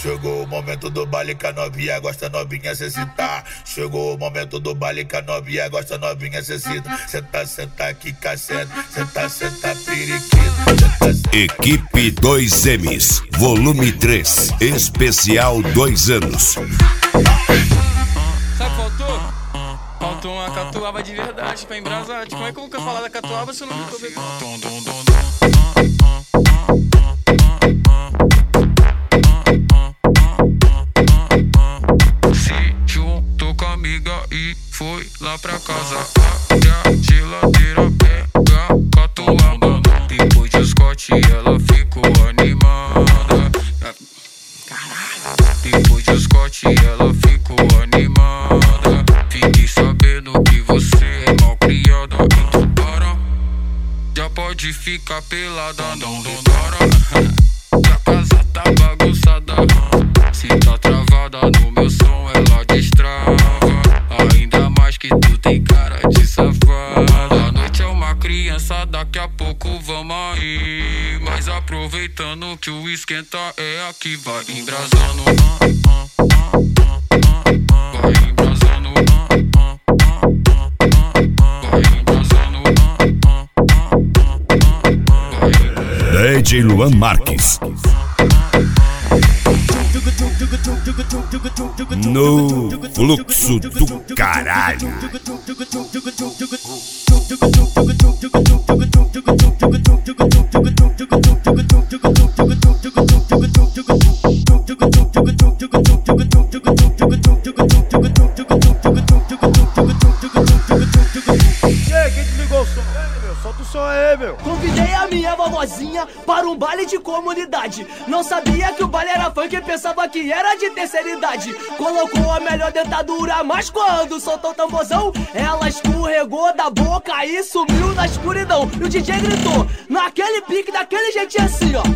Chegou o momento do baile que a novinha gosta, novinha cê citar. Chegou o momento do baile que a novinha gosta, novinha cê cita. Senta, senta, quica, senta, senta, senta, periquita. Equipe 2Ms, volume 3, especial 2 anos. Sabe o que faltou? Faltou uma catuaba de verdade pra embrasar. Como é que eu vou falar da catuaba se eu não me tô bebendo? E foi lá pra casa, abre a geladeira, pega catuaba. Depois de Scott ela ficou animada. Caralho. Depois de Scott ela ficou animada. Fiquei sabendo que você é mal criada, então para. Já pode ficar pelada, não demora. Que a casa tá bagunçada. Se tá travada no meu som ela destrava. Ainda mais que tu tem cara de safada. A noite é uma criança, daqui a pouco vamos aí. Mas aproveitando que o esquenta é aqui, vai embrasando. Vai embrasando. Vai embrasando. DJ Luan Marques. No fluxo do caralho. Quem desligou o som? Solta o som aí, meu. Convidei a minha vovozinha para um baile de comunidade. Não sabia que o baile era funk e pensava que era de terceira idade. Colocou a melhor dentadura, mas quando soltou o tamborzão, ela escorregou da boca e sumiu na escuridão. E o DJ gritou, naquele pique, daquele jeitinho assim, ó.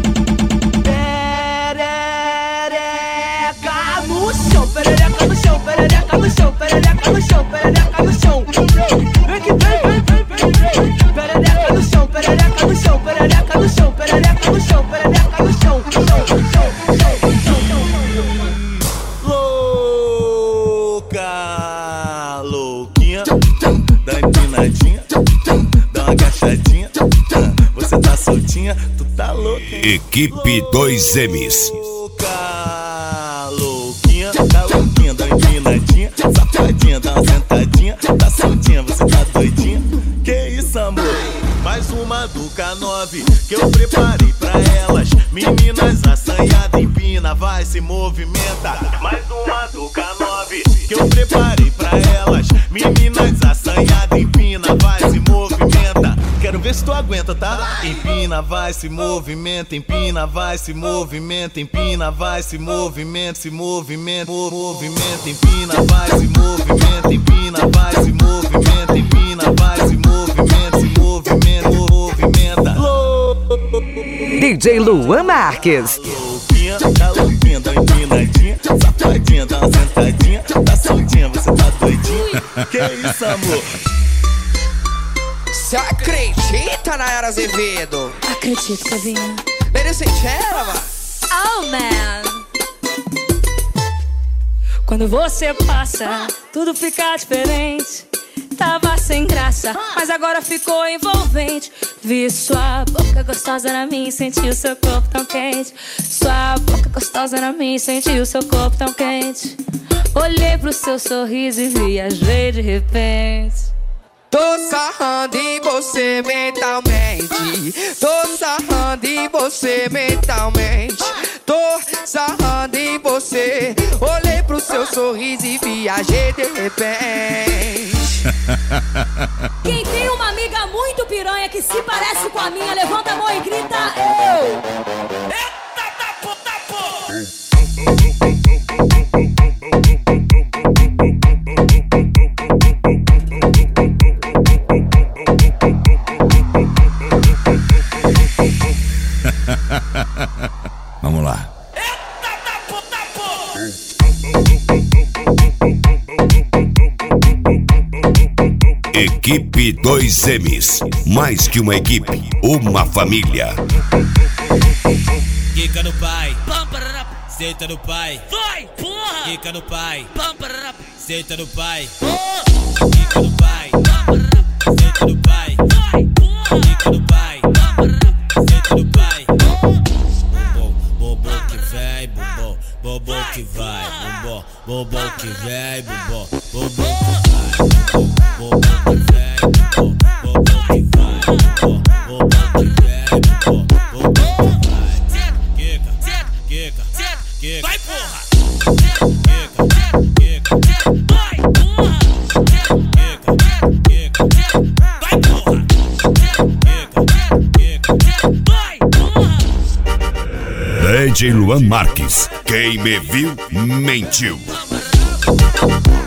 Perereca no chão, perereca no chão, perereca no chão, perereca no chão, perereca no chão. Vem que vem, vem, vem, vem, vem. Perereca no chão, perereca no chão, perereca no chão, perereca no chão, perereca no chão, chão, chão, chão, chão. Louca, louquinha, dá empinadinha, dá uma agachadinha. Você tá soltinha, tu tá louca, hein? Equipe 2Ms. Louca, louquinha, dá louquinha, dá empinadinha, safadinha, dá uma sentadinha. Tá soltinha, você tá doidinha. Que isso, amor? Mais uma do K9 que eu preparei pra elas. Meninas assanhadas, empina, vai, se movimenta. Mais uma do K9 que eu preparei pra elas. Meninas assanhadas, empina, vai, se movimenta. Quero ver se tu aguenta, tá? Empina, vai, se movimenta, empina, vai, se movimenta, empina, vai, se movimenta, se movimenta, movimenta, empina, vai, se movimenta, empina, vai, se movimenta, empina, vai, se movimenta, se movimenta, movimenta. DJ Luan Marques. Louquinha, tá louquinha, dá empinadinha, safadinha, dá uma sentadinha. Tá soltinha, você tá doidinha. Que isso, amor? Você acredita, Nayara Azevedo? Acredito, Kevinha. Ladies and gentlemen. Oh, man. Quando você passa, tudo fica diferente. Tava sem graça, mas agora ficou envolvente. Vi sua boca gostosa na minha e senti o seu corpo tão quente. Sua boca gostosa na minha e senti o seu corpo tão quente. Olhei pro seu sorriso e viajei de repente. Tô sarrando em você mentalmente. Tô sarrando em você mentalmente. Tô sarrando em você. Olhei pro seu sorriso e viajei de repente. Quem tem uma amiga muito piranha que se parece com a minha, levanta a mão e grita eu. Eita da puta, pô! Vamos lá. Equipe 2Ms. Mais que uma equipe, uma família. Giga no pai. Senta no pai, vai, porra! quica no pai, senta no pai, oh. quica no pai, senta no pai, vai, porra! quica no pai, senta no pai. Bombom que vem, bombom, bombom que vai, bombom, bombom que vem, bombom, bombom que vai, bombom que vem, bombom, bombom que vai, bombom, bombom que vem, bombom, bombom que vai. Quica, quica, vai, porra! quica, quica, vai, porra! quica, vai, porra! quica, vai, porra! DJ Luan Marques. Quem me viu, mentiu.